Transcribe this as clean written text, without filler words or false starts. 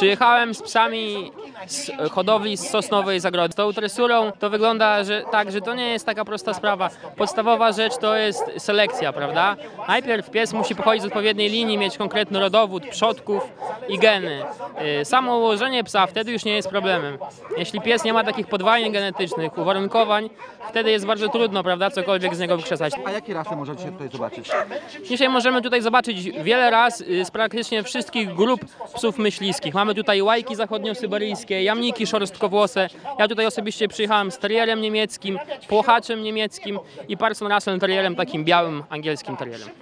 Przyjechałem z psami z hodowli z Sosnowej Zagrody. Z tą tresurą to wygląda że to nie jest taka prosta sprawa. Podstawowa rzecz to jest selekcja, prawda? Najpierw pies musi pochodzić z odpowiedniej linii, mieć konkretny rodowód, przodków i geny. Samo ułożenie psa wtedy już nie jest problemem. Jeśli pies nie ma takich podwajeń genetycznych, uwarunkowań, wtedy jest bardzo trudno, prawda, cokolwiek z niego wykrzesać. A jakie rasy możecie tutaj zobaczyć? Dzisiaj możemy tutaj zobaczyć wiele ras z praktycznie wszystkich grup psów myśliwskich. Mamy tutaj łajki zachodniosyberyjskie, jamniki szorstkowłose. Ja tutaj osobiście przyjechałem z terrierem niemieckim, płochaczem niemieckim i Parson Russell terrierem takim białym angielskim terrierem.